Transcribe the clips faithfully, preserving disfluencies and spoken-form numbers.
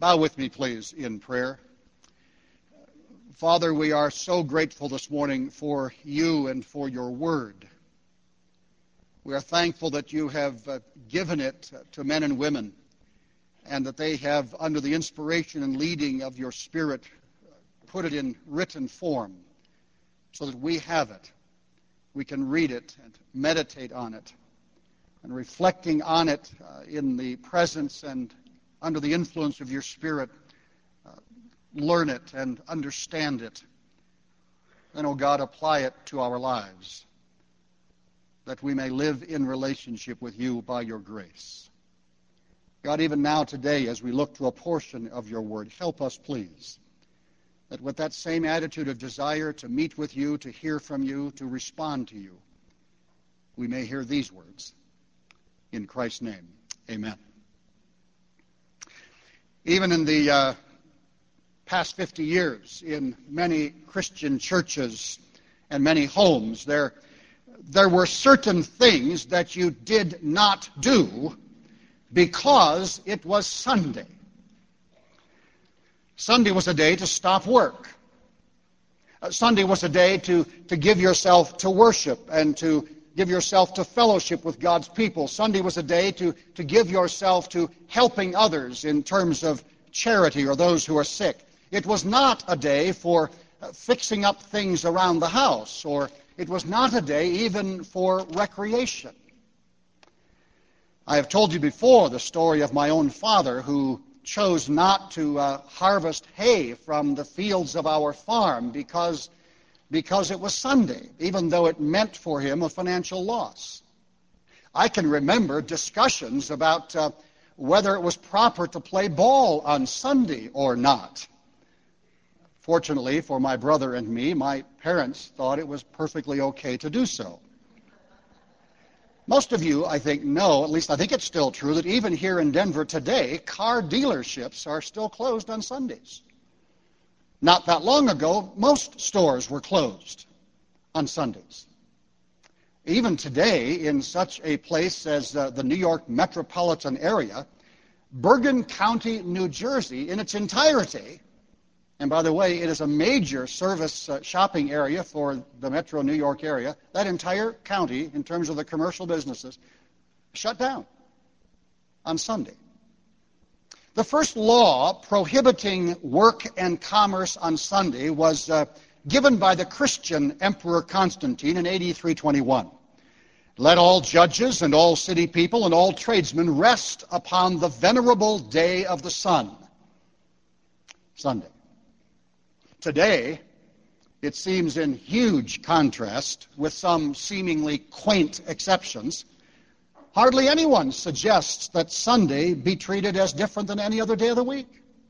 Bow with me, please, in prayer. Father, we are so grateful this morning for you and for your word. We are thankful that you have uh, given it to men and women, and that they have, under the inspiration and leading of your Spirit, put it in written form so that we have it. We can read it and meditate on it, and reflecting on it uh, in the presence and under the influence of your Spirit, uh, learn it and understand it. Then, oh God, apply it to our lives, that we may live in relationship with you by your grace. God, even now today, as we look to a portion of your word, help us, please, that with that same attitude of desire to meet with you, to hear from you, to respond to you, we may hear these words. In Christ's name, amen. Even in the uh, past fifty years, in many Christian churches and many homes, there, there were certain things that you did not do because it was Sunday. Sunday was a day to stop work. Uh, Sunday was a day to, to give yourself to worship and to give yourself to fellowship with God's people. Sunday was a day to, to give yourself to helping others in terms of charity or those who are sick. It was not a day for uh, fixing up things around the house, or it was not a day even for recreation. I have told you before the story of my own father, who chose not to uh, harvest hay from the fields of our farm because, because it was Sunday, even though it meant for him a financial loss. I can remember discussions about uh, whether it was proper to play ball on Sunday or not. Fortunately for my brother and me, my parents thought it was perfectly okay to do so. Most of you, I think, know, at least I think it's still true, that even here in Denver today, car dealerships are still closed on Sundays. Not that long ago, most stores were closed on Sundays. Even today, in such a place as uh, the New York metropolitan area, Bergen County, New Jersey, in its entirety, and by the way, it is a major service uh, shopping area for the metro New York area. That entire county, in terms of the commercial businesses, shut down on Sunday. The first law prohibiting work and commerce on Sunday was uh, given by the Christian Emperor Constantine in A D three twenty-one. Let all judges and all city people and all tradesmen rest upon the venerable day of the sun, Sunday. Today, it seems in huge contrast, with some seemingly quaint exceptions, hardly anyone suggests that Sunday be treated as different than any other day of the week.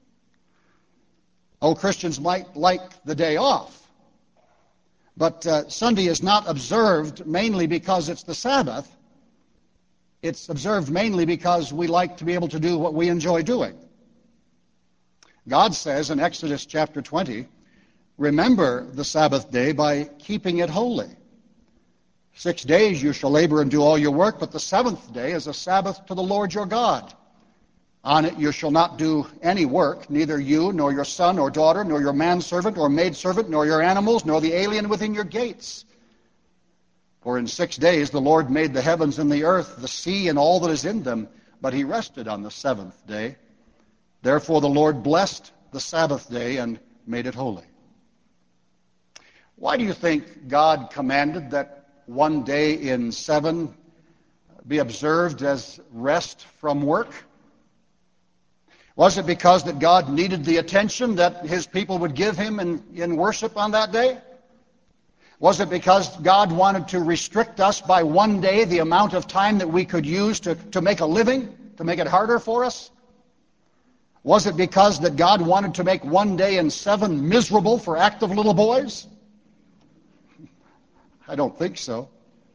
Oh, Christians might like the day off, but uh, Sunday is not observed mainly because it's the Sabbath. It's observed mainly because we like to be able to do what we enjoy doing. God says in Exodus chapter twenty, remember the Sabbath day by keeping it holy. Six days you shall labor and do all your work, but the seventh day is a Sabbath to the Lord your God. On it you shall not do any work, neither you, nor your son or daughter, nor your manservant or maidservant, nor your animals, nor the alien within your gates. For in six days the Lord made the heavens and the earth, the sea and all that is in them, but he rested on the seventh day. Therefore the Lord blessed the Sabbath day and made it holy. Why do you think God commanded that one day in seven be observed as rest from work? Was it because that God needed the attention that his people would give him in, in worship on that day? Was it because God wanted to restrict us by one day the amount of time that we could use to, to make a living, to make it harder for us? Was it because that God wanted to make one day in seven miserable for active little boys? I don't think so.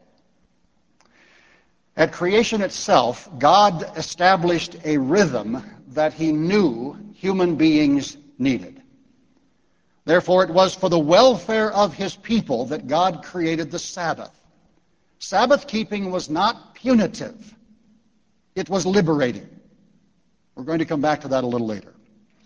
At creation itself, God established a rhythm that he knew human beings needed. Therefore, it was for the welfare of his people that God created the Sabbath. Sabbath keeping was not punitive. It was liberating. We're going to come back to that a little later.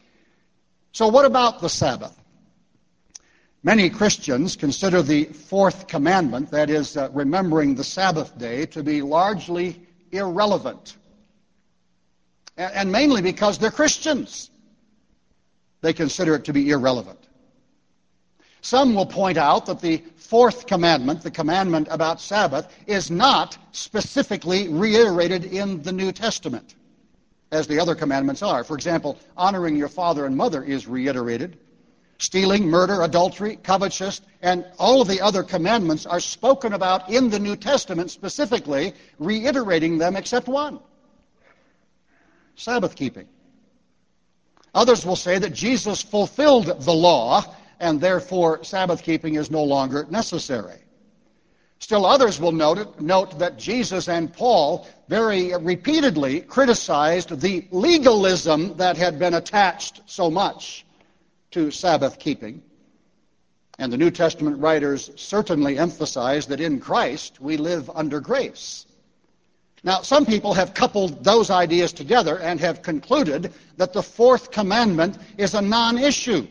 So what about the Sabbath? Many Christians consider the fourth commandment, that is, uh, remembering the Sabbath day, to be largely irrelevant. And, and mainly because they're Christians. They consider it to be irrelevant. Some will point out that the fourth commandment, the commandment about Sabbath, is not specifically reiterated in the New Testament, as the other commandments are. For example, honoring your father and mother is reiterated. Stealing, murder, adultery, covetous, and all of the other commandments are spoken about in the New Testament, specifically reiterating them except one: Sabbath keeping. Others will say that Jesus fulfilled the law, and therefore Sabbath keeping is no longer necessary. Still others will note, note that Jesus and Paul very repeatedly criticized the legalism that had been attached so much to Sabbath keeping. And the New Testament writers certainly emphasize that in Christ we live under grace. Now, some people have coupled those ideas together and have concluded that the fourth commandment is a non-issue.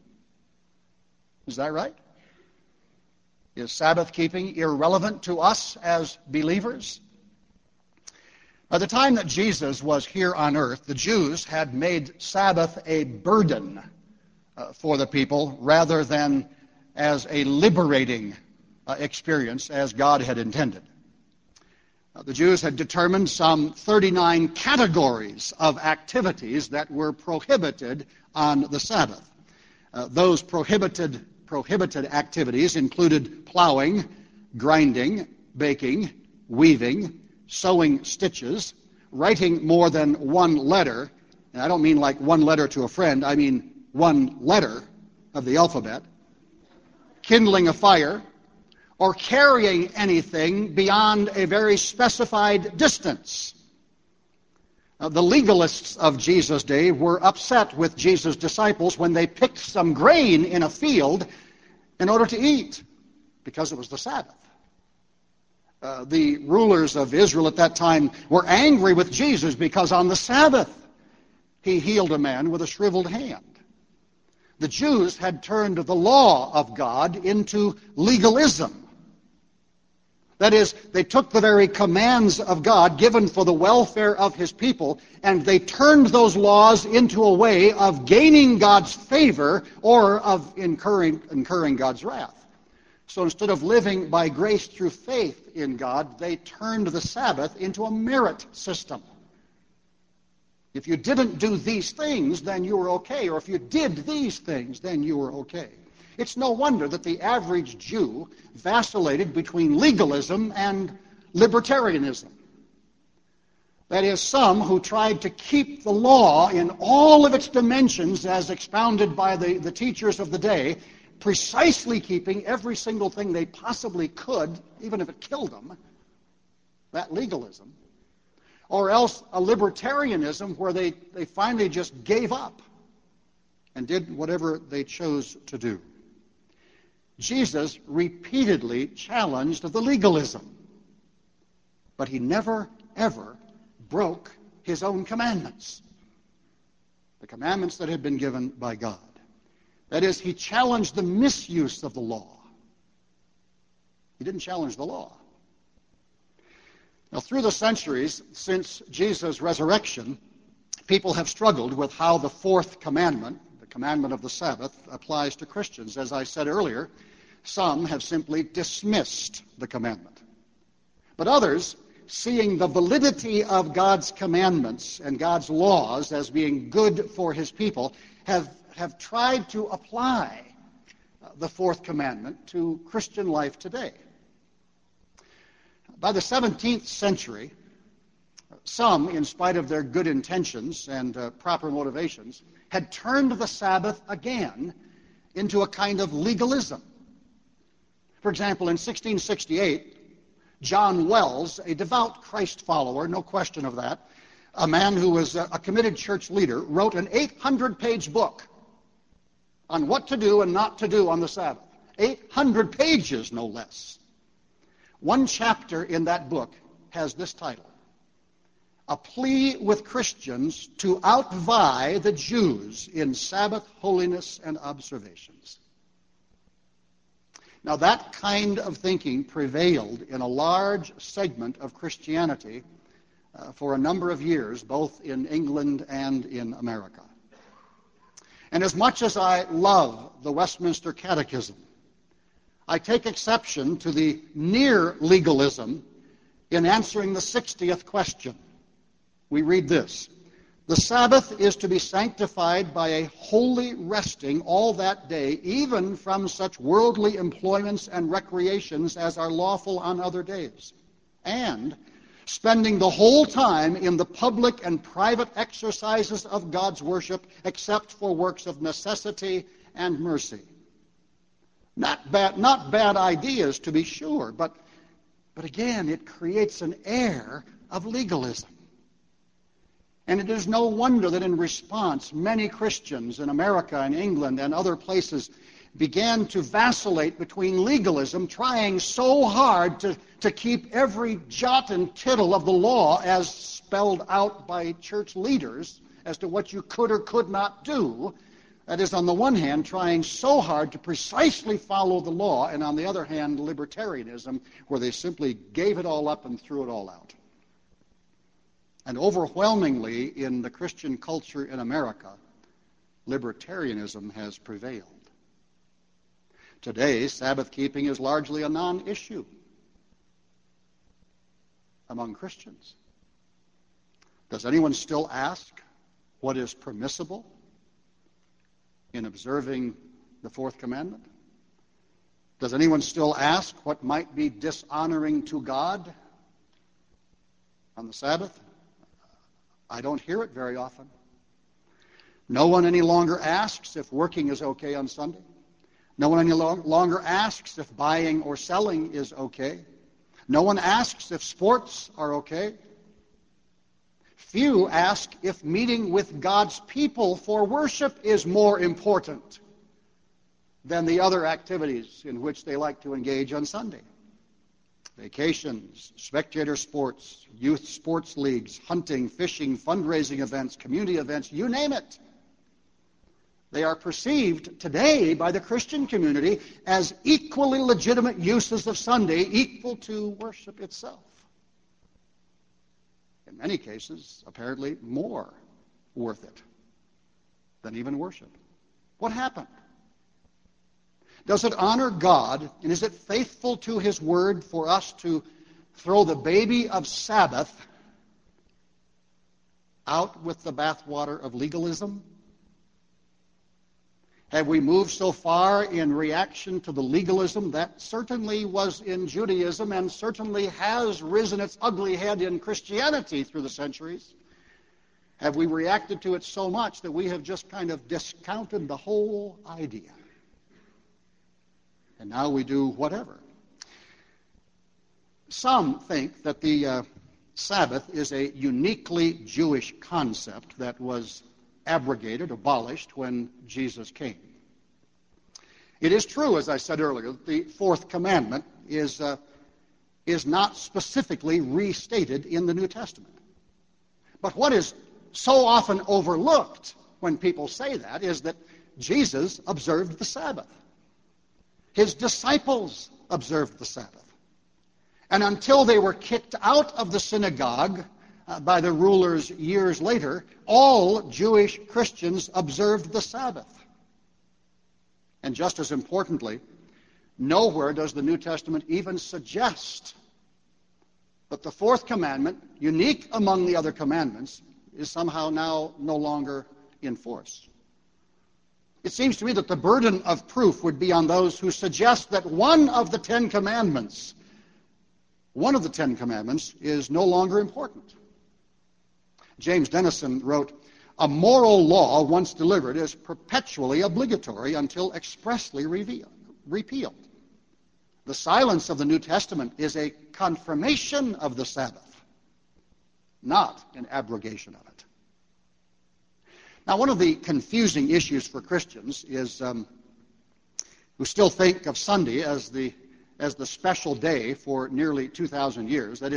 Is that right? Is Sabbath keeping irrelevant to us as believers? By the time that Jesus was here on earth, the Jews had made Sabbath a burden uh, for the people rather than as a liberating uh, experience as God had intended. Uh, the Jews had determined some thirty-nine categories of activities that were prohibited on the Sabbath. Uh, those prohibited prohibited activities included plowing, grinding, baking, weaving, sewing stitches, writing more than one letter. And I don't mean like one letter to a friend, I mean one letter of the alphabet, kindling a fire, or carrying anything beyond a very specified distance. Now, the legalists of Jesus' day were upset with Jesus' disciples when they picked some grain in a field in order to eat, because it was the Sabbath. Uh, the rulers of Israel at that time were angry with Jesus because on the Sabbath he healed a man with a shriveled hand. The Jews had turned the law of God into legalism. That is, they took the very commands of God given for the welfare of his people, and they turned those laws into a way of gaining God's favor or of incurring, incurring God's wrath. So instead of living by grace through faith in God, they turned the Sabbath into a merit system. If you didn't do these things, then you were okay. Or if you did these things, then you were okay. It's no wonder that the average Jew vacillated between legalism and libertarianism. That is, some who tried to keep the law in all of its dimensions as expounded by the, the teachers of the day, precisely keeping every single thing they possibly could, even if it killed them, that legalism. Or else a libertarianism where they, they finally just gave up and did whatever they chose to do. Jesus repeatedly challenged the legalism, but he never, ever broke his own commandments, the commandments that had been given by God. That is, he challenged the misuse of the law. He didn't challenge the law. Now, through the centuries, since Jesus' resurrection, people have struggled with how the fourth commandment, the commandment of the Sabbath, applies to Christians. As I said earlier, some have simply dismissed the commandment. But others, seeing the validity of God's commandments and God's laws as being good for his people, have, have tried to apply the fourth commandment to Christian life today. By the seventeenth century, some, in spite of their good intentions and uh, proper motivations, had turned the Sabbath again into a kind of legalism. For example, in sixteen sixty-eight, John Wells, a devout Christ follower, no question of that, a man who was a committed church leader, wrote an eight hundred page book on what to do and not to do on the Sabbath. eight hundred pages, no less. One chapter in that book has this title: a plea with Christians to outvie the Jews in Sabbath holiness and observations. Now, that kind of thinking prevailed in a large segment of Christianity uh, for a number of years, both in England and in America. And as much as I love the Westminster Catechism, I take exception to the near legalism in answering the sixtieth question. We read this: "The Sabbath is to be sanctified by a holy resting all that day, even from such worldly employments and recreations as are lawful on other days, and spending the whole time in the public and private exercises of God's worship, except for works of necessity and mercy." Not bad, not bad ideas, to be sure, but, but again, it creates an air of legalism. And it is no wonder that in response, many Christians in America and England and other places began to vacillate between legalism, trying so hard to, to keep every jot and tittle of the law as spelled out by church leaders as to what you could or could not do. That is, on the one hand, trying so hard to precisely follow the law, and on the other hand, libertarianism, where they simply gave it all up and threw it all out. And overwhelmingly in the Christian culture in America, libertarianism has prevailed. Today, Sabbath keeping is largely a non-issue among Christians. Does anyone still ask what is permissible in observing the fourth commandment? Does anyone still ask what might be dishonoring to God on the Sabbath? I don't hear it very often. No one any longer asks if working is okay on Sunday. No one any lo- longer asks if buying or selling is okay. No one asks if sports are okay. Few ask if meeting with God's people for worship is more important than the other activities in which they like to engage on Sunday. Vacations, spectator sports, youth sports leagues, hunting, fishing, fundraising events, community events, you name it. They are perceived today by the Christian community as equally legitimate uses of Sunday, equal to worship itself. In many cases, apparently more worth it than even worship. What happened? Does it honor God, and is it faithful to His Word for us to throw the baby of Sabbath out with the bathwater of legalism? Have we moved so far in reaction to the legalism that certainly was in Judaism and certainly has risen its ugly head in Christianity through the centuries? Have we reacted to it so much that we have just kind of discounted the whole idea? And now we do whatever. Some think that the uh, Sabbath is a uniquely Jewish concept that was abrogated, abolished, when Jesus came. It is true, as I said earlier, that the fourth commandment is, uh, is not specifically restated in the New Testament. But what is so often overlooked when people say that is that Jesus observed the Sabbath. His disciples observed the Sabbath. And until they were kicked out of the synagogue uh, by the rulers years later, all Jewish Christians observed the Sabbath. And just as importantly, nowhere does the New Testament even suggest that the fourth commandment, unique among the other commandments, is somehow now no longer in force. It seems to me that the burden of proof would be on those who suggest that one of the Ten Commandments, one of the Ten Commandments, is no longer important. James Denison wrote, "A moral law once delivered is perpetually obligatory until expressly revealed, repealed. The silence of the New Testament is a confirmation of the Sabbath, not an abrogation of it." Now, one of the confusing issues for Christians is um, who still think of Sunday as the as the special day for nearly two thousand years. That is,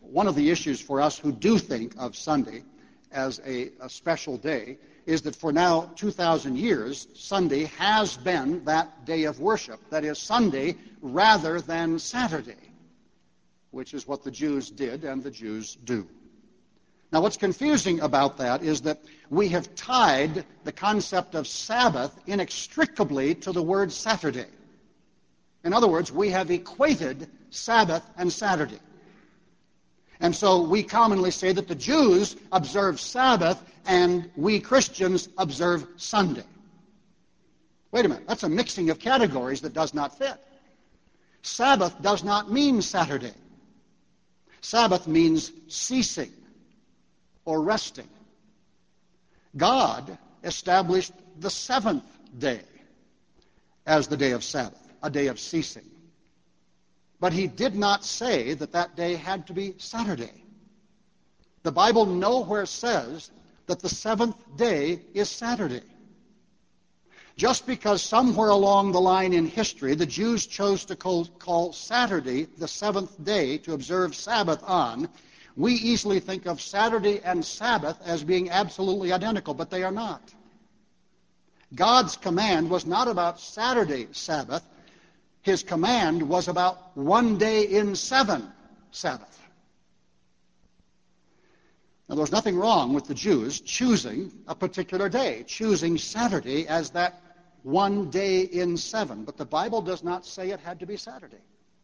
one of the issues for us who do think of Sunday as a, a special day is that for now two thousand years, Sunday has been that day of worship. That is, Sunday rather than Saturday, which is what the Jews did and the Jews do. Now, what's confusing about that is that we have tied the concept of Sabbath inextricably to the word Saturday. In other words, we have equated Sabbath and Saturday. And so we commonly say that the Jews observe Sabbath and we Christians observe Sunday. Wait a minute, that's a mixing of categories that does not fit. Sabbath does not mean Saturday. Sabbath means ceasing or resting. God established the seventh day as the day of Sabbath, a day of ceasing. But he did not say that that day had to be Saturday. The Bible nowhere says that the seventh day is Saturday. Just because somewhere along the line in history the Jews chose to call, call Saturday the seventh day to observe Sabbath on, we easily think of Saturday and Sabbath as being absolutely identical, but they are not. God's command was not about Saturday Sabbath. His command was about one day in seven Sabbath. Now, there's nothing wrong with the Jews choosing a particular day, choosing Saturday as that one day in seven, but the Bible does not say it had to be Saturday.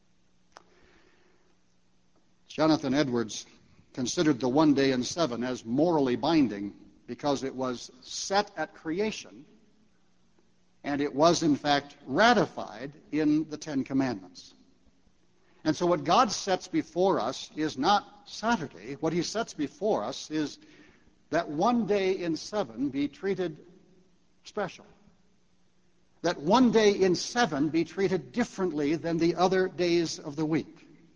Jonathan Edwards considered the one day in seven as morally binding because it was set at creation, and it was, in fact, ratified in the Ten Commandments. And so what God sets before us is not Saturday. What he sets before us is that one day in seven be treated special. That one day in seven be treated differently than the other days of the week.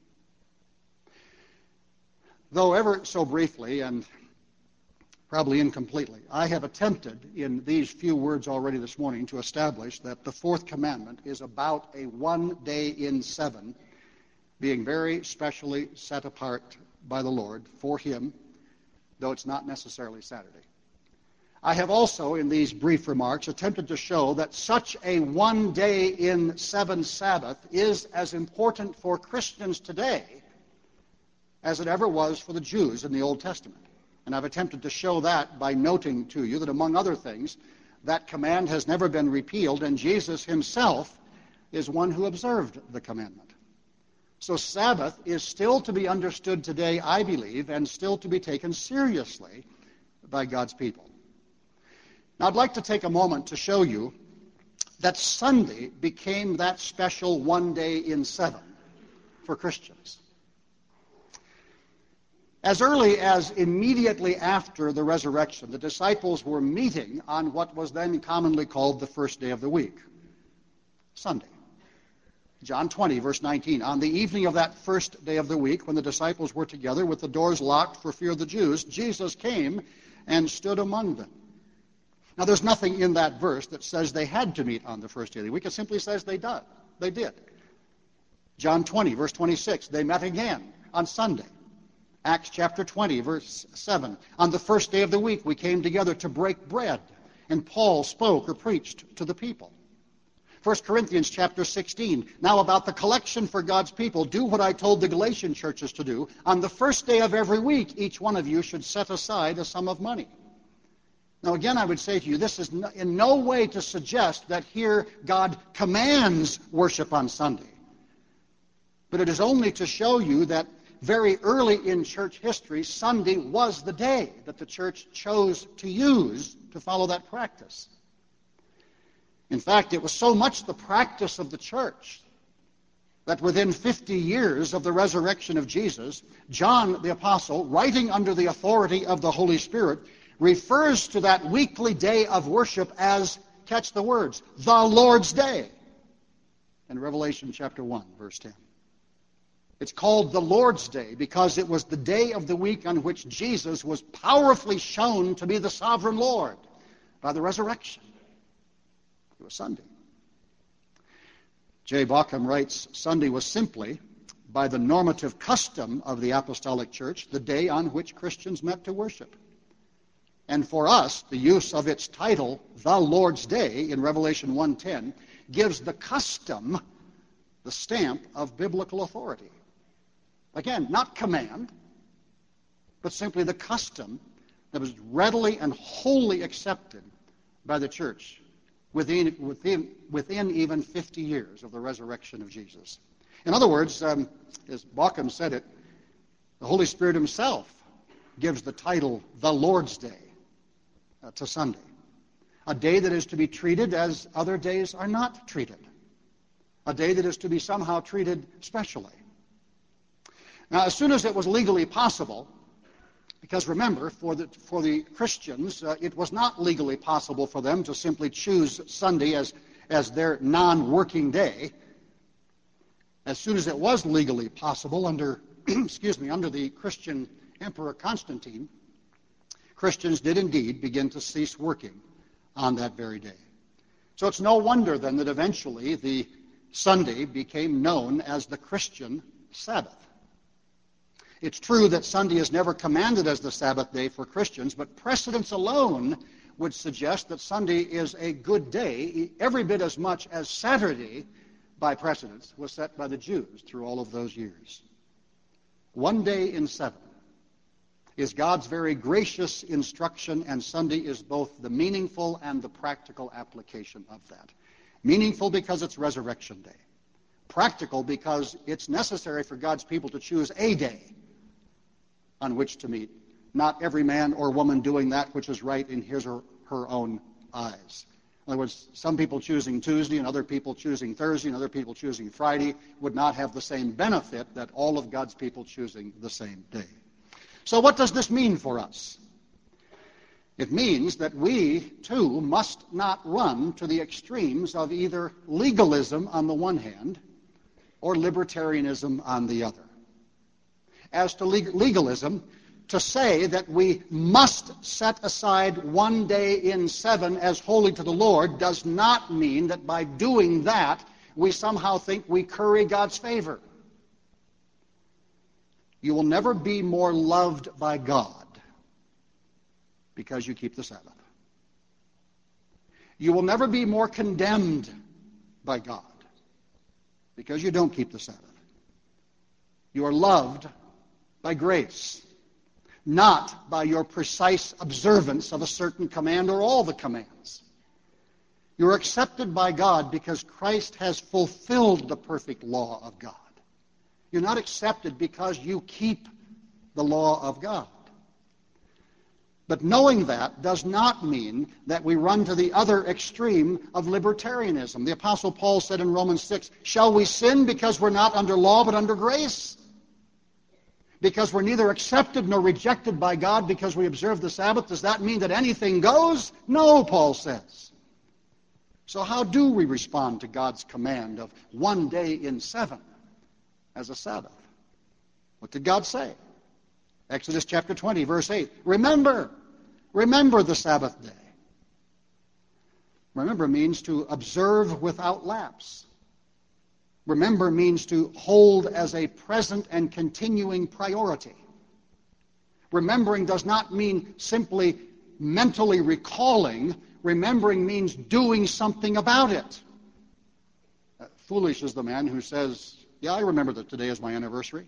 Though ever so briefly and probably incompletely, I have attempted in these few words already this morning to establish that the fourth commandment is about a one day in seven being very specially set apart by the Lord for him, though it's not necessarily Saturday. I have also, in these brief remarks, attempted to show that such a one day in seven Sabbath is as important for Christians today as it ever was for the Jews in the Old Testament. And I've attempted to show that by noting to you that, among other things, that command has never been repealed, and Jesus himself is one who observed the commandment. So Sabbath is still to be understood today, I believe, and still to be taken seriously by God's people. Now, I'd like to take a moment to show you that Sunday became that special one day in seven for Christians. As early as immediately after the resurrection, the disciples were meeting on what was then commonly called the first day of the week, Sunday. John twenty, verse nineteen, on the evening of that first day of the week, when the disciples were together with the doors locked for fear of the Jews, Jesus came and stood among them. Now, there's nothing in that verse that says they had to meet on the first day of the week. It simply says they did. They did. John twenty, verse twenty-six, they met again on Sunday. Acts chapter twenty, verse seven, on the first day of the week we came together to break bread, and Paul spoke or preached to the people. First Corinthians chapter sixteen, now about the collection for God's people, do what I told the Galatian churches to do. On the first day of every week, each one of you should set aside a sum of money. Now again, I would say to you, this is in no way to suggest that here God commands worship on Sunday. But it is only to show you that very early in church history, Sunday was the day that the church chose to use to follow that practice. In fact, it was so much the practice of the church that within fifty years of the resurrection of Jesus, John the Apostle, writing under the authority of the Holy Spirit, refers to that weekly day of worship as, catch the words, the Lord's Day, in Revelation chapter one, verse ten. It's called the Lord's Day because it was the day of the week on which Jesus was powerfully shown to be the sovereign Lord by the resurrection. It was Sunday. J. Bauckham writes, Sunday was simply, by the normative custom of the apostolic church, the day on which Christians met to worship. And for us, the use of its title, the Lord's Day, in Revelation one ten, gives the custom the stamp of biblical authority. Again, not command, but simply the custom that was readily and wholly accepted by the church within, within, within even fifty years of the resurrection of Jesus. In other words, um, as Bauckham said it, the Holy Spirit himself gives the title the Lord's Day uh, to Sunday, a day that is to be treated as other days are not treated, a day that is to be somehow treated specially. Now, as soon as it was legally possible, because remember, for the, for the Christians, uh, it was not legally possible for them to simply choose Sunday as, as their non-working day. As soon as it was legally possible under, excuse me, under the Christian Emperor Constantine, Christians did indeed begin to cease working on that very day. So it's no wonder then that eventually the Sunday became known as the Christian Sabbath. It's true that Sunday is never commanded as the Sabbath day for Christians, but precedence alone would suggest that Sunday is a good day, every bit as much as Saturday, by precedence, was set by the Jews through all of those years. One day in seven is God's very gracious instruction, and Sunday is both the meaningful and the practical application of that. Meaningful because it's Resurrection Day. Practical because it's necessary for God's people to choose a day on which to meet, not every man or woman doing that which is right in his or her own eyes. In other words, some people choosing Tuesday and other people choosing Thursday and other people choosing Friday would not have the same benefit that all of God's people choosing the same day. So what does this mean for us? It means that we, too, must not run to the extremes of either legalism on the one hand or libertarianism on the other. As to legalism, to say that we must set aside one day in seven as holy to the Lord does not mean that by doing that we somehow think we curry God's favor. You will never be more loved by God because you keep the Sabbath. You will never be more condemned by God because you don't keep the Sabbath. You are loved by grace, not by your precise observance of a certain command or all the commands. You're accepted by God because Christ has fulfilled the perfect law of God. You're not accepted because you keep the law of God. But knowing that does not mean that we run to the other extreme of libertarianism. The Apostle Paul said in Romans six, shall we sin because we're not under law but under grace? Because we're neither accepted nor rejected by God because we observe the Sabbath, does that mean that anything goes? No, Paul says. So how do we respond to God's command of one day in seven as a Sabbath? What did God say? Exodus chapter twenty, verse eight. Remember, remember the Sabbath day. Remember means to observe without lapse. Remember means to hold as a present and continuing priority. Remembering does not mean simply mentally recalling. Remembering means doing something about it. Uh, foolish is the man who says, yeah, I remember that today is my anniversary.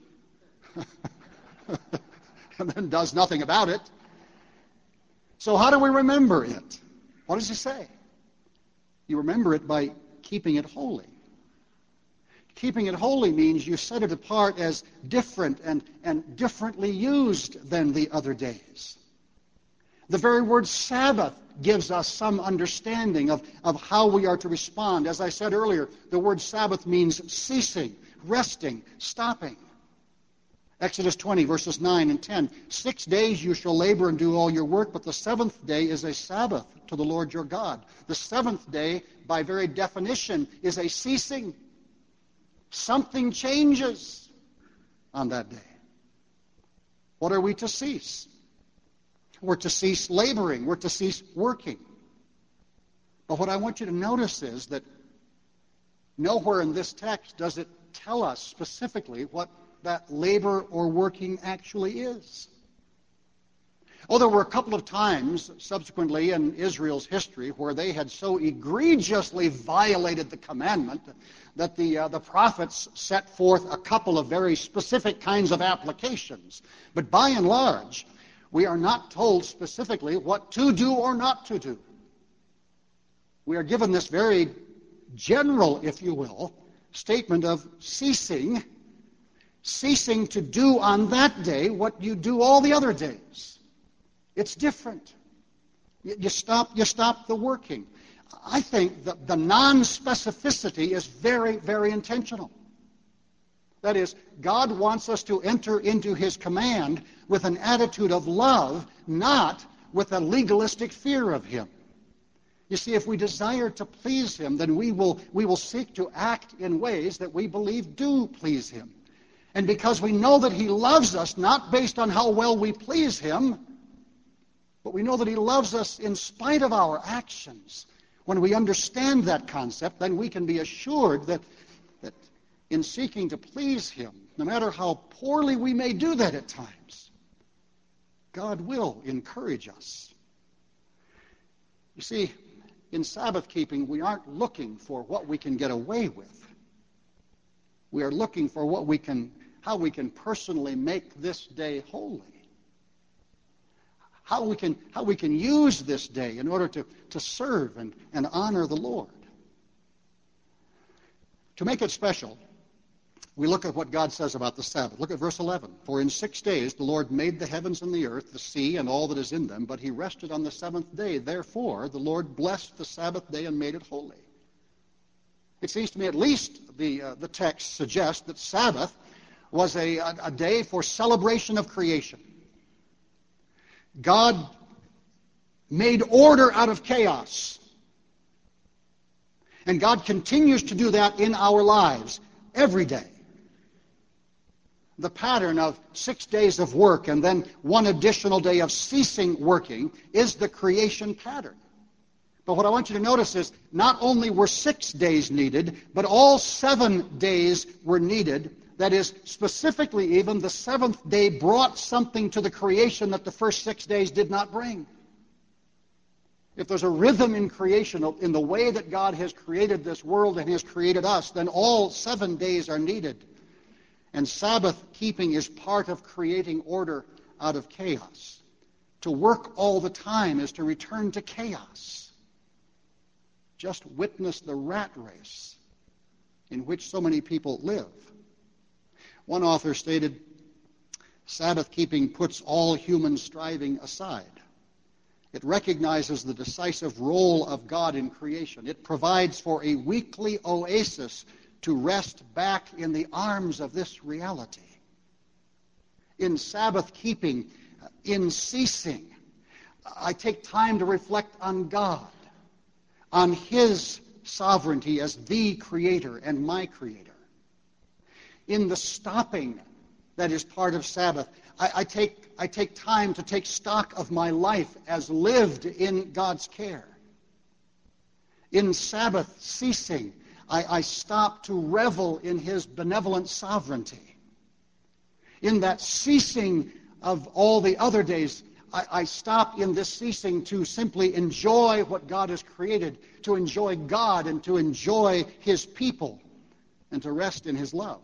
And then does nothing about it. So how do we remember it? What does he say? You remember it by keeping it holy. Keeping it holy means you set it apart as different and, and differently used than the other days. The very word Sabbath gives us some understanding of, of how we are to respond. As I said earlier, the word Sabbath means ceasing, resting, stopping. Exodus twenty, verses nine and ten. Six days you shall labor and do all your work, but the seventh day is a Sabbath to the Lord your God. The seventh day, by very definition, is a ceasing. Something changes on that day. What are we to cease? We're to cease laboring. We're to cease working. But what I want you to notice is that nowhere in this text does it tell us specifically what that labor or working actually is. Oh, there were a couple of times subsequently in Israel's history where they had so egregiously violated the commandment that the, uh, the prophets set forth a couple of very specific kinds of applications. But by and large, we are not told specifically what to do or not to do. We are given this very general, if you will, statement of ceasing, ceasing to do on that day what you do all the other days. It's different. You, you stop, you stop the working. I think that the non-specificity is very, very intentional. That is, God wants us to enter into His command with an attitude of love, not with a legalistic fear of Him. You see, if we desire to please Him, then we will, we will seek to act in ways that we believe do please Him. And because we know that He loves us, not based on how well we please Him, but we know that He loves us in spite of our actions. When we understand that concept, then we can be assured that, that in seeking to please Him, no matter how poorly we may do that at times, God will encourage us. You see, in Sabbath keeping, we aren't looking for what we can get away with. We are looking for what we can, how we can personally make this day holy. How we can, how we can use this day in order to, to serve and, and honor the Lord. To make it special, we look at what God says about the Sabbath. Look at verse eleven. For in six days the Lord made the heavens and the earth, the sea, and all that is in them, but He rested on the seventh day. Therefore the Lord blessed the Sabbath day and made it holy. It seems to me at least the, uh, the text suggests that Sabbath was a, a, a day for celebration of creation. God made order out of chaos. And God continues to do that in our lives every day. The pattern of six days of work and then one additional day of ceasing working is the creation pattern. But what I want you to notice is not only were six days needed, but all seven days were needed. That is, specifically even, the seventh day brought something to the creation that the first six days did not bring. If there's a rhythm in creation, in the way that God has created this world and has created us, then all seven days are needed. And Sabbath keeping is part of creating order out of chaos. To work all the time is to return to chaos. Just witness the rat race in which so many people live. One author stated, Sabbath keeping puts all human striving aside. It recognizes the decisive role of God in creation. It provides for a weekly oasis to rest back in the arms of this reality. In Sabbath keeping, in ceasing, I take time to reflect on God, on His sovereignty as the Creator and my Creator. In the stopping that is part of Sabbath, I, I, take, I take time to take stock of my life as lived in God's care. In Sabbath ceasing, I, I stop to revel in His benevolent sovereignty. In that ceasing of all the other days, I, I stop in this ceasing to simply enjoy what God has created, to enjoy God and to enjoy His people, and to rest in His love.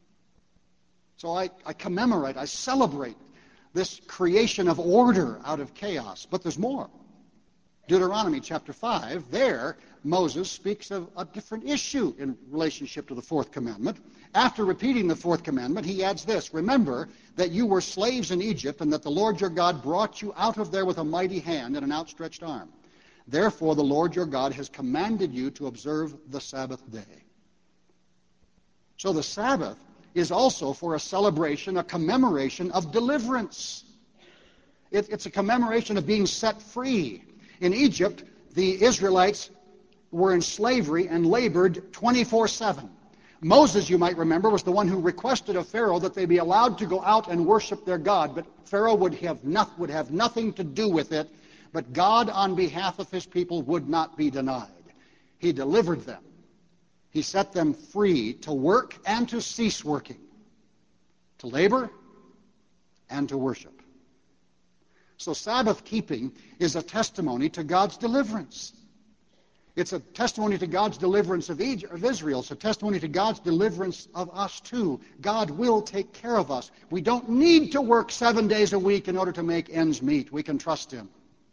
So I, I commemorate, I celebrate this creation of order out of chaos. But there's more. Deuteronomy chapter five, there Moses speaks of a different issue in relationship to the fourth commandment. After repeating the fourth commandment, he adds this, remember that you were slaves in Egypt and that the Lord your God brought you out of there with a mighty hand and an outstretched arm. Therefore the Lord your God has commanded you to observe the Sabbath day. So the Sabbath is also for a celebration, a commemoration of deliverance. It, it's a commemoration of being set free. In Egypt, the Israelites were in slavery and labored twenty-four seven. Moses, you might remember, was the one who requested of Pharaoh that they be allowed to go out and worship their God, but Pharaoh would have, not, would have nothing to do with it, but God, on behalf of His people, would not be denied. He delivered them. He set them free to work and to cease working, to labor and to worship. So Sabbath keeping is a testimony to God's deliverance. It's a testimony to God's deliverance of Israel. It's a testimony to God's deliverance of us too. God will take care of us. We don't need to work seven days a week in order to make ends meet. We can trust Him.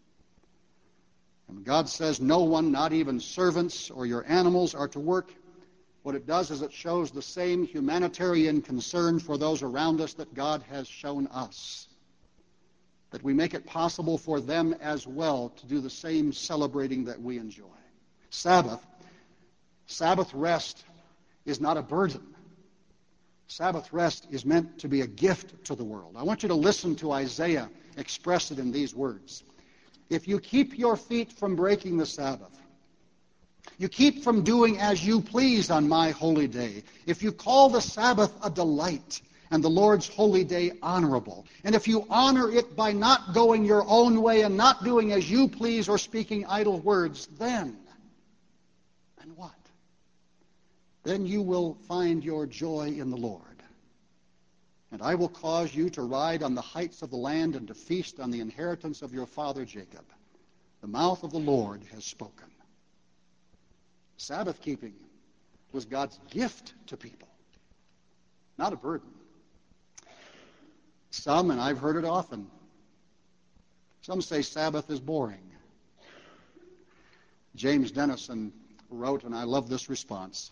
And God says no one, not even servants or your animals, are to work. What it does is it shows the same humanitarian concern for those around us that God has shown us. That we make it possible for them as well to do the same celebrating that we enjoy. Sabbath, Sabbath rest is not a burden. Sabbath rest is meant to be a gift to the world. I want you to listen to Isaiah express it in these words. If you keep your feet from breaking the Sabbath, you keep from doing as you please on my holy day, if you call the Sabbath a delight and the Lord's holy day honorable, and if you honor it by not going your own way and not doing as you please or speaking idle words, then And what? Then you will find your joy in the Lord. And I will cause you to ride on the heights of the land and to feast on the inheritance of your father Jacob. The mouth of the Lord has spoken. Sabbath keeping was God's gift to people, not a burden. Some, and I've heard it often, some say Sabbath is boring. James Dennison wrote, and I love this response,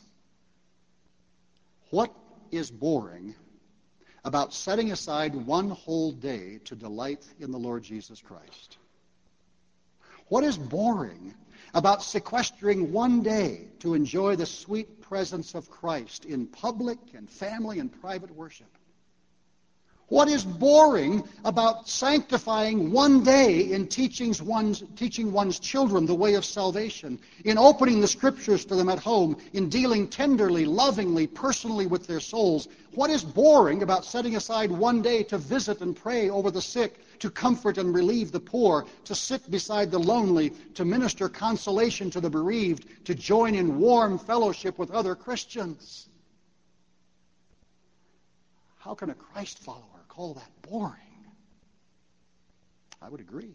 what is boring about setting aside one whole day to delight in the Lord Jesus Christ? What is boring about sequestering one day to enjoy the sweet presence of Christ in public and family and private worship? What is boring about sanctifying one day in teaching one's, teaching one's children the way of salvation, in opening the Scriptures to them at home, in dealing tenderly, lovingly, personally with their souls? What is boring about setting aside one day to visit and pray over the sick, to comfort and relieve the poor, to sit beside the lonely, to minister consolation to the bereaved, to join in warm fellowship with other Christians? How can a Christ follower call that boring? I would agree.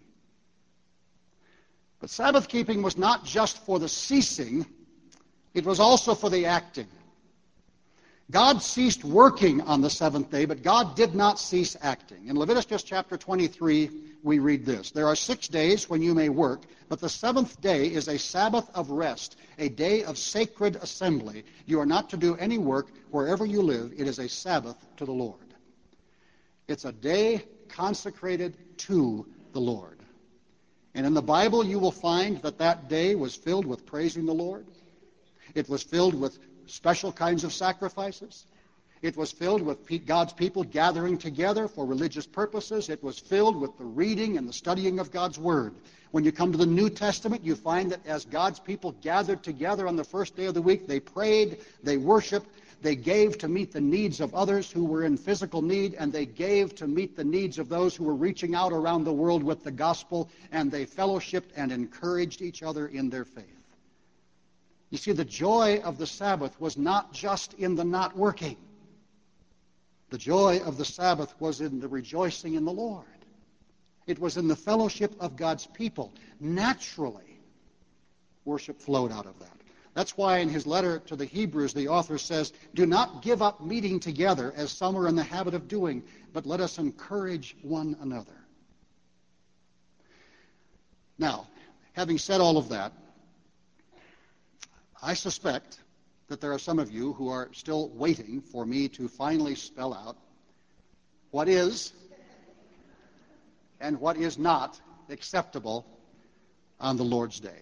But Sabbath keeping was not just for the ceasing, it was also for the acting. God ceased working on the seventh day, but God did not cease acting. In Leviticus chapter twenty-three, we read this. There are six days when you may work, but the seventh day is a Sabbath of rest, a day of sacred assembly. You are not to do any work wherever you live. It is a Sabbath to the Lord. It's a day consecrated to the Lord. And in the Bible, you will find that that day was filled with praising the Lord. It was filled with special kinds of sacrifices. It was filled with God's people gathering together for religious purposes. It was filled with the reading and the studying of God's Word. When you come to the New Testament, you find that as God's people gathered together on the first day of the week, they prayed, they worshiped, they gave to meet the needs of others who were in physical need, and they gave to meet the needs of those who were reaching out around the world with the gospel, and they fellowshiped and encouraged each other in their faith. You see, the joy of the Sabbath was not just in the not working. The joy of the Sabbath was in the rejoicing in the Lord. It was in the fellowship of God's people. Naturally, worship flowed out of that. That's why in his letter to the Hebrews, the author says, do not give up meeting together as some are in the habit of doing, but let us encourage one another. Now, having said all of that, I suspect that there are some of you who are still waiting for me to finally spell out what is and what is not acceptable on the Lord's Day.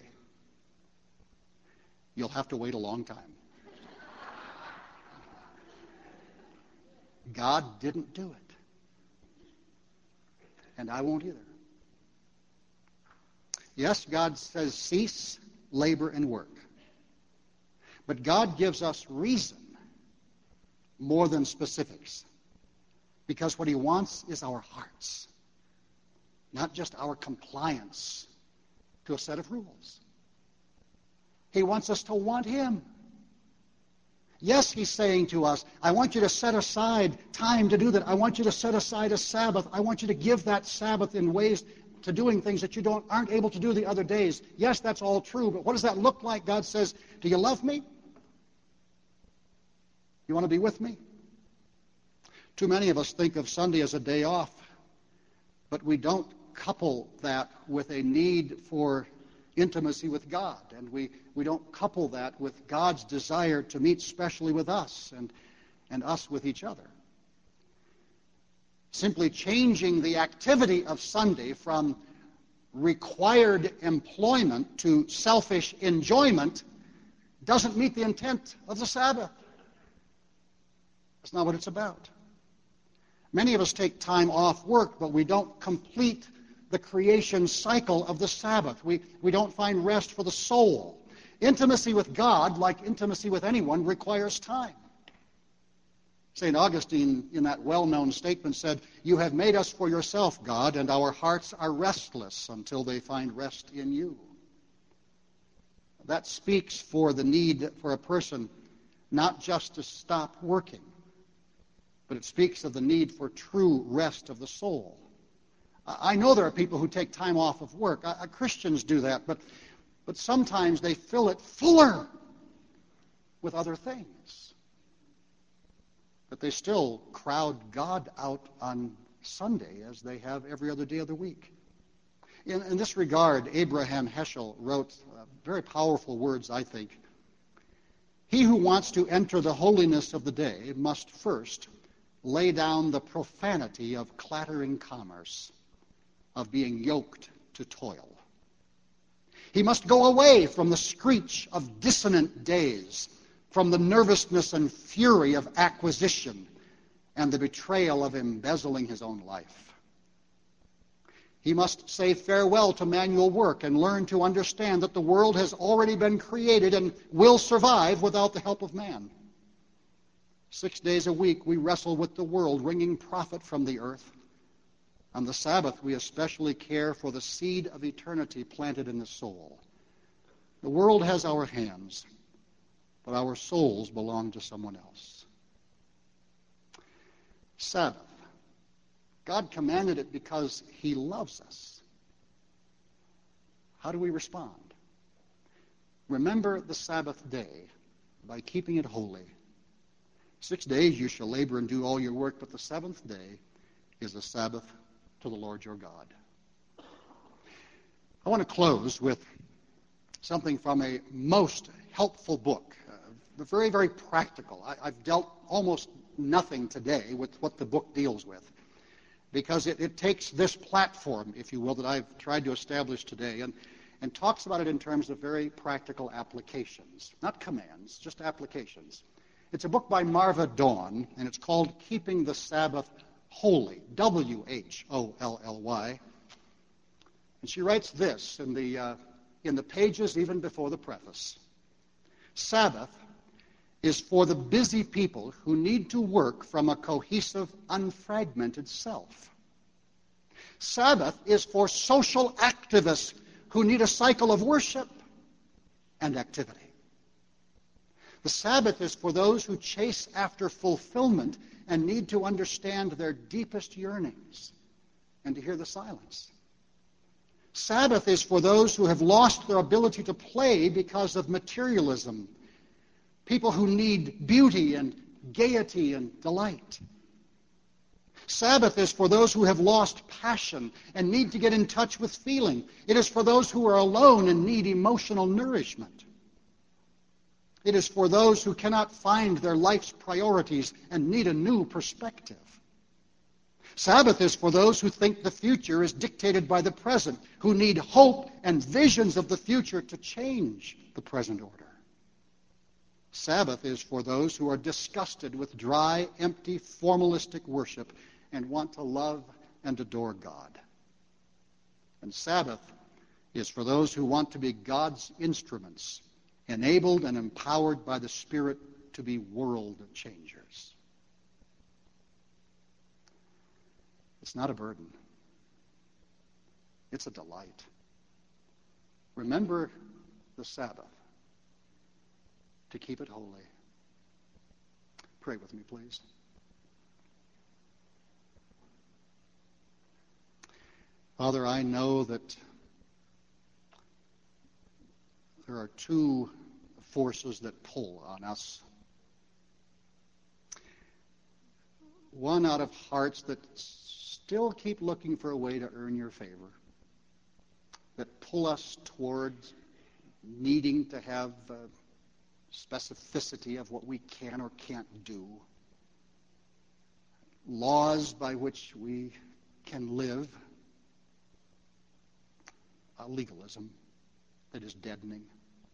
You'll have to wait a long time. God didn't do it. And I won't either. Yes, God says cease, labor, and work. But God gives us reason more than specifics. Because what he wants is our hearts, not just our compliance to a set of rules. He wants us to want him. Yes, he's saying to us, I want you to set aside time to do that. I want you to set aside a Sabbath. I want you to give that Sabbath in ways to doing things that you don't aren't able to do the other days. Yes, that's all true, but what does that look like? God says, do you love me? You want to be with me? Too many of us think of Sunday as a day off, but we don't couple that with a need for intimacy with God, and we, we don't couple that with God's desire to meet specially with us and, and us with each other. Simply changing the activity of Sunday from required employment to selfish enjoyment doesn't meet the intent of the Sabbath. That's not what it's about. Many of us take time off work, but we don't complete the creation cycle of the Sabbath. We, we don't find rest for the soul. Intimacy with God, like intimacy with anyone, requires time. Saint Augustine, in that well-known statement, said, "You have made us for yourself, God, and our hearts are restless until they find rest in you." That speaks for the need for a person not just to stop working, but it speaks of the need for true rest of the soul. I know there are people who take time off of work. I, Christians do that, but, but sometimes they fill it fuller with other things. But they still crowd God out on Sunday as they have every other day of the week. In, in this regard, Abraham Heschel wrote uh, very powerful words, I think. He who wants to enter the holiness of the day must first lay down the profanity of clattering commerce, of being yoked to toil. He must go away from the screech of dissonant days, from the nervousness and fury of acquisition and the betrayal of embezzling his own life. He must say farewell to manual work and learn to understand that the world has already been created and will survive without the help of man. Six days a week we wrestle with the world, wringing profit from the earth. On the Sabbath, we especially care for the seed of eternity planted in the soul. The world has our hands, but our souls belong to someone else. Sabbath. God commanded it because he loves us. How do we respond? Remember the Sabbath day by keeping it holy. Six days you shall labor and do all your work, but the seventh day is a Sabbath to the Lord your God. I want to close with something from a most helpful book, uh, very, very practical. I, I've dealt almost nothing today with what the book deals with, because it, it takes this platform, if you will, that I've tried to establish today, and, and talks about it in terms of very practical applications, not commands, just applications. It's a book by Marva Dawn, and it's called Keeping the Sabbath Holy, W H O L L Y. And she writes this in the, uh, in the pages even before the preface. Sabbath is for the busy people who need to work from a cohesive, unfragmented self. Sabbath is for social activists who need a cycle of worship and activity. The Sabbath is for those who chase after fulfillment and need to understand their deepest yearnings and to hear the silence. Sabbath is for those who have lost their ability to play because of materialism, people who need beauty and gaiety and delight. Sabbath is for those who have lost passion and need to get in touch with feeling. It is for those who are alone and need emotional nourishment. It is for those who cannot find their life's priorities and need a new perspective. Sabbath is for those who think the future is dictated by the present, who need hope and visions of the future to change the present order. Sabbath is for those who are disgusted with dry, empty, formalistic worship and want to love and adore God. And Sabbath is for those who want to be God's instruments, enabled and empowered by the Spirit to be world changers. It's not a burden. It's a delight. Remember the Sabbath to keep it holy. Pray with me, please. Father, I know that there are two forces that pull on us. One out of hearts that still keep looking for a way to earn your favor, that pull us towards needing to have uh, specificity of what we can or can't do, laws by which we can live, a legalism that is deadening.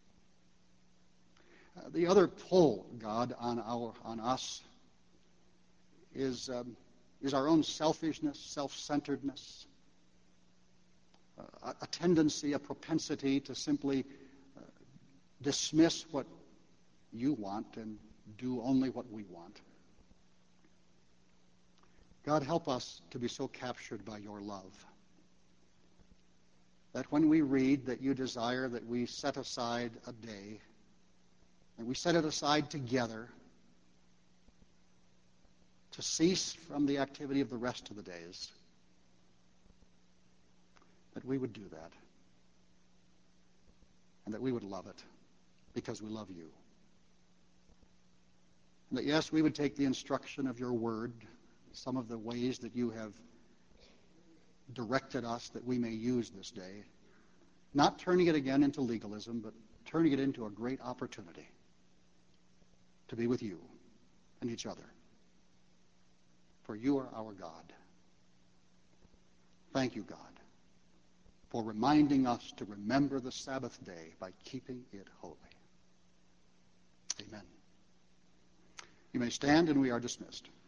Uh, the other pull, God, on our on us is um, is our own selfishness, self-centeredness, uh, a, a tendency, a propensity to simply uh, dismiss what you want and do only what we want. God, help us to be so captured by your love that when we read that you desire that we set aside a day, and we set it aside together to cease from the activity of the rest of the days, that we would do that, and that we would love it because we love you. And that, yes, we would take the instruction of your word, some of the ways that you have directed us that we may use this day, not turning it again into legalism, but turning it into a great opportunity to be with you and each other. For you are our God. Thank you, God, for reminding us to remember the Sabbath day by keeping it holy. Amen. You may stand, and we are dismissed.